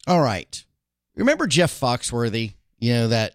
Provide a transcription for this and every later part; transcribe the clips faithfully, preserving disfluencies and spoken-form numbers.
All right. Remember Jeff Foxworthy? You know, that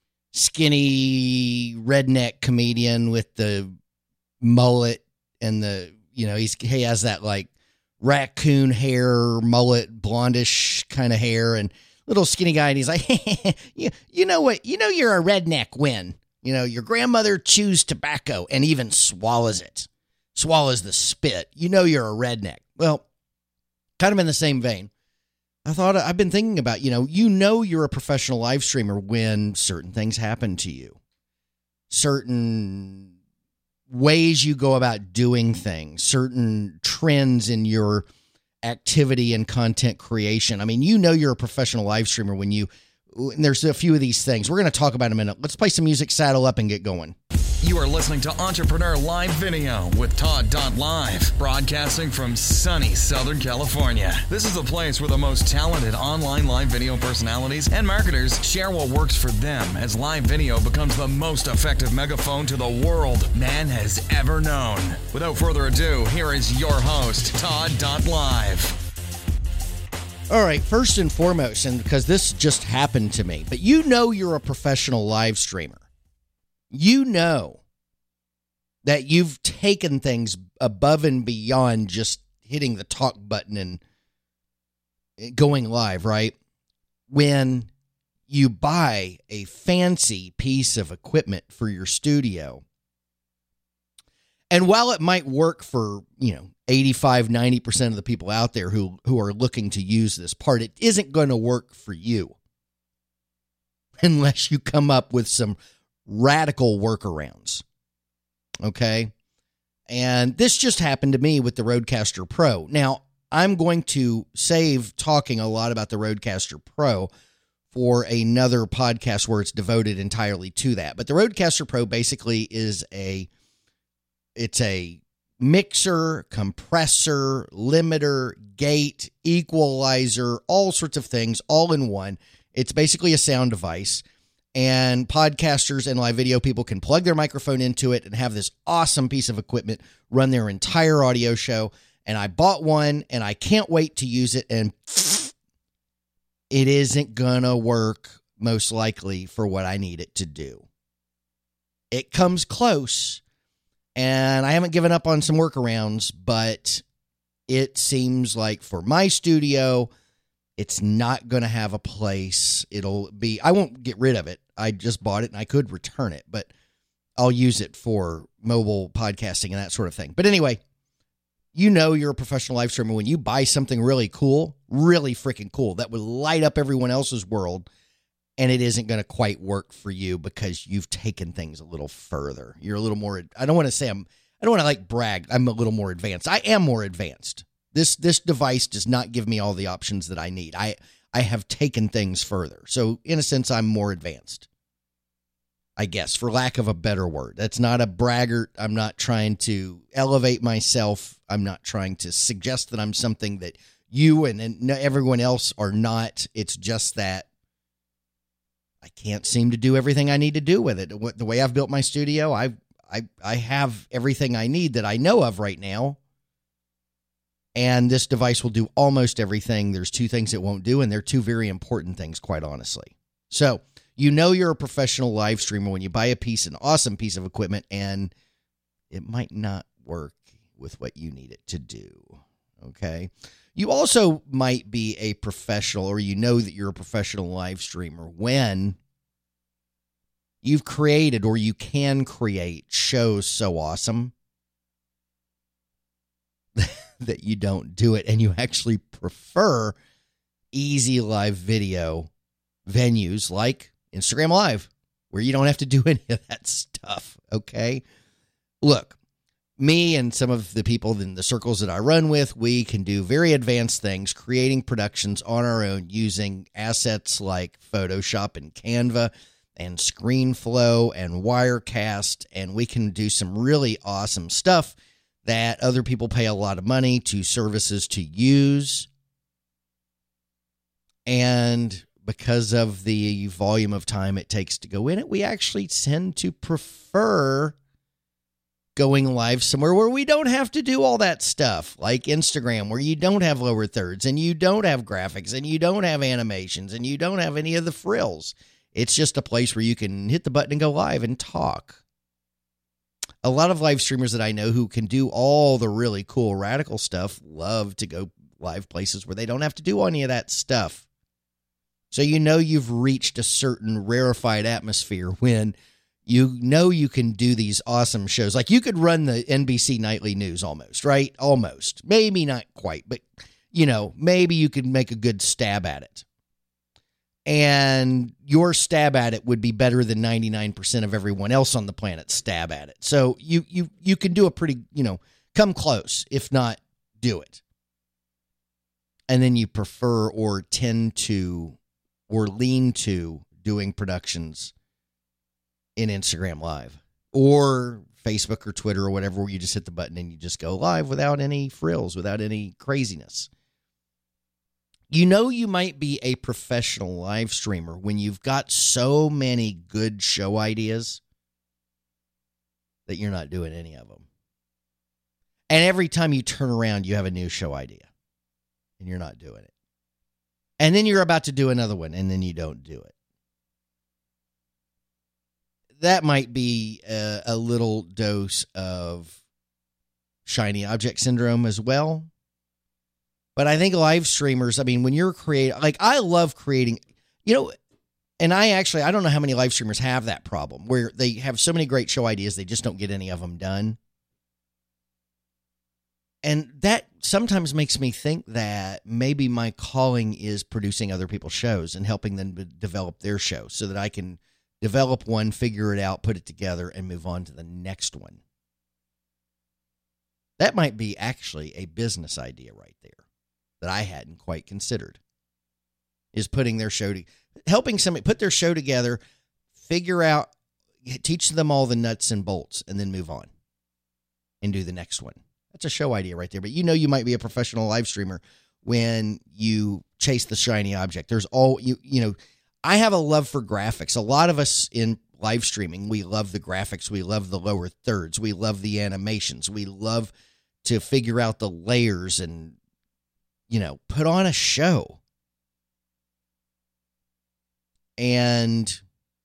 skinny redneck comedian with the mullet and the, you know, he's, he has that like raccoon hair, mullet, blondish kind of hair and little skinny guy. And he's like, you, you know what? You know, you're a redneck when, you know, your grandmother chews tobacco and even swallows it, swallows the spit. You know, you're a redneck. Well, kind of in the same vein, I thought I've been thinking about, you know, you know, you're a professional live streamer when certain things happen to you, certain ways you go about doing things, certain trends in your activity and content creation. I mean, you know, you're a professional live streamer when you, and there's a few of these things we're going to talk about in a minute. Let's play some music, saddle up and get going. You are listening to Entrepreneur Live Video with Todd Live, broadcasting from sunny Southern California. This is the place where the most talented online live video personalities and marketers share what works for them as live video becomes the most effective megaphone to the world man has ever known. Without further ado, here is your host, Todd Live. All right, first and foremost, and because this just happened to me, but you know you're a professional live streamer. You know that you've taken things above and beyond just hitting the talk button and going live, right? When you buy a fancy piece of equipment for your studio, and while it might work for, you know, eighty-five, ninety percent of the people out there who, who are looking to use this part, it isn't going to work for you unless you come up with some radical workarounds. Okay. And this just happened to me with the Rodecaster Pro. Now, I'm going to save talking a lot about the Rodecaster Pro for another podcast where it's devoted entirely to that. But the Rodecaster Pro basically is a, it's a mixer, compressor, limiter, gate, equalizer, all sorts of things all in one. It's basically a sound device. And podcasters and live video people can plug their microphone into it and have this awesome piece of equipment run their entire audio show. And I bought one and I can't wait to use it. And it isn't going to work most likely for what I need it to do. It comes close and I haven't given up on some workarounds, but it seems like for my studio, it's not going to have a place. It'll be, I won't get rid of it. I just bought it and I could return it, but I'll use it for mobile podcasting and that sort of thing. But anyway, you know, you're a professional live streamer when you buy something really cool, really freaking cool, that would light up everyone else's world, and it isn't going to quite work for you because you've taken things a little further. You're a little more, I don't want to say I'm, I don't want to like brag. I'm a little more advanced. I am more advanced. This this device does not give me all the options that I need. I, I have taken things further. So in a sense, I'm more advanced, I guess, for lack of a better word. That's not a braggart. I'm not trying to elevate myself. I'm not trying to suggest that I'm something that you and, and everyone else are not. It's just that I can't seem to do everything I need to do with it. The way I've built my studio, I I I have everything I need that I know of right now. And this device will do almost everything. There's two things it won't do, and they're two very important things, quite honestly. So you know you're a professional live streamer when you buy a piece, an awesome piece of equipment, and it might not work with what you need it to do, okay? You also might be a professional, or you know that you're a professional live streamer when you've created or you can create shows so awesome that you don't do it, and you actually prefer easy live video venues like Instagram Live, where you don't have to do any of that stuff, okay? Look, me and some of the people in the circles that I run with, we can do very advanced things, creating productions on our own using assets like Photoshop and Canva and ScreenFlow and Wirecast, and we can do some really awesome stuff that other people pay a lot of money to services to use. And because of the volume of time it takes to go in it, we actually tend to prefer going live somewhere where we don't have to do all that stuff, like Instagram, where you don't have lower thirds and you don't have graphics and you don't have animations and you don't have any of the frills. It's just a place where you can hit the button and go live and talk. A lot of live streamers that I know who can do all the really cool radical stuff love to go live places where they don't have to do any of that stuff. So you know you've reached a certain rarefied atmosphere when you know you can do these awesome shows. Like you could run the N B C Nightly News almost, right? Almost. Maybe not quite, but, you know, maybe you could make a good stab at it. And your stab at it would be better than ninety-nine percent of everyone else on the planet stab at it. So you you you can do a pretty, you know, come close, if not do it. And then you prefer or tend to or lean to doing productions in Instagram Live or Facebook or Twitter or whatever, where you just hit the button and you just go live without any frills, without any craziness. You know you might be a professional live streamer when you've got so many good show ideas that you're not doing any of them. And every time you turn around, you have a new show idea and you're not doing it. And then you're about to do another one and then you don't do it. That might be a, a little dose of shiny object syndrome as well. But I think live streamers, I mean, when you're creating, like I love creating, you know, and I actually, I don't know how many live streamers have that problem where they have so many great show ideas, they just don't get any of them done. And that sometimes makes me think that maybe my calling is producing other people's shows and helping them develop their show so that I can develop one, figure it out, put it together, and move on to the next one. That might be actually a business idea right there that I hadn't quite considered, is putting their show to, helping somebody put their show together, figure out, teach them all the nuts and bolts, and then move on and do the next one. That's a show idea right there. But you know you might be a professional live streamer when you chase the shiny object. There's all, you you know, I have a love for graphics. A lot of us in live streaming, we love the graphics. We love the lower thirds. We love the animations. We love to figure out the layers and, you know, put on a show. And,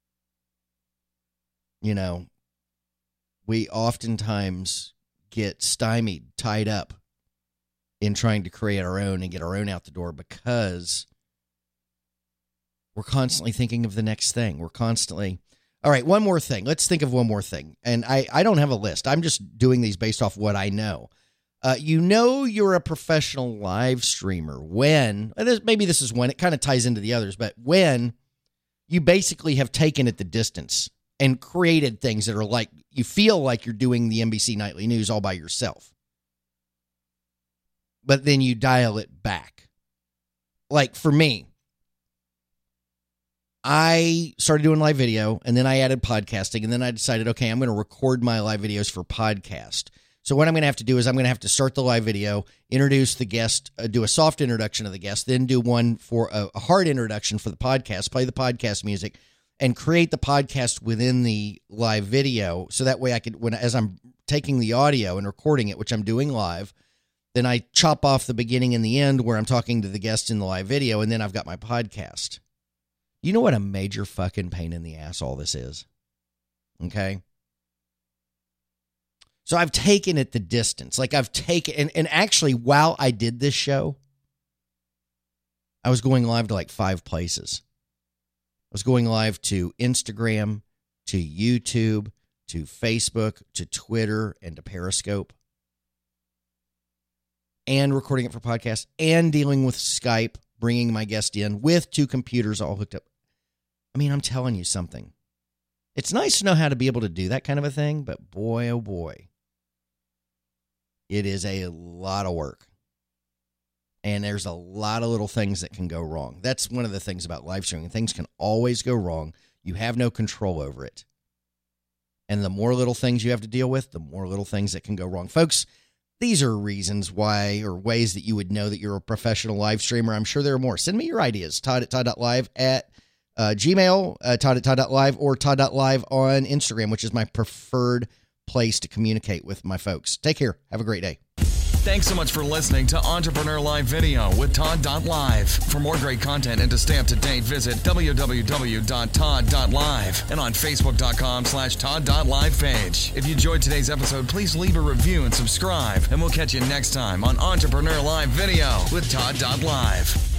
you know, we oftentimes get stymied, tied up in trying to create our own and get our own out the door because we're constantly thinking of the next thing. We're constantly, all right, one more thing. Let's think of one more thing. And I, I don't have a list. I'm just doing these based off what I know. Uh, you know you're a professional live streamer when, maybe this is when, it kind of ties into the others, but when you basically have taken it the distance and created things that are like, you feel like you're doing the N B C Nightly News all by yourself. But then you dial it back. Like for me, I started doing live video and then I added podcasting and then I decided, okay, I'm going to record my live videos for podcast. So what I'm going to have to do is I'm going to have to start the live video, introduce the guest, uh, do a soft introduction of the guest, then do one for a, a hard introduction for the podcast, play the podcast music, and create the podcast within the live video. So that way I could, when as I'm taking the audio and recording it, which I'm doing live, then I chop off the beginning and the end where I'm talking to the guest in the live video, and then I've got my podcast. You know what a major fucking pain in the ass all this is? Okay? So I've taken it the distance. Like I've taken, and, and actually while I did this show, I was going live to like five places. I was going live to Instagram, to YouTube, to Facebook, to Twitter, and to Periscope. And recording it for podcasts, and dealing with Skype, bringing my guest in with two computers all hooked up. I mean, I'm telling you something. It's nice to know how to be able to do that kind of a thing, but boy, oh boy, it is a lot of work. And there's a lot of little things that can go wrong. That's one of the things about live streaming. Things can always go wrong. You have no control over it. And the more little things you have to deal with, the more little things that can go wrong. Folks, these are reasons why, or ways that you would know that you're a professional live streamer. I'm sure there are more. Send me your ideas. Todd at Todd.live at uh, Gmail, uh, Todd at Todd.live, or Todd.live on Instagram, which is my preferred place to communicate with my folks. Take care. Have a great day. Thanks so much for listening to Entrepreneur Live Video with Todd dot Live. For more great content and to stay up to date, visit w w w dot todd dot live and on facebook dot com slash todd dot live page. If you enjoyed today's episode, please leave a review and subscribe, and we'll catch you next time on Entrepreneur Live Video with Todd dot Live.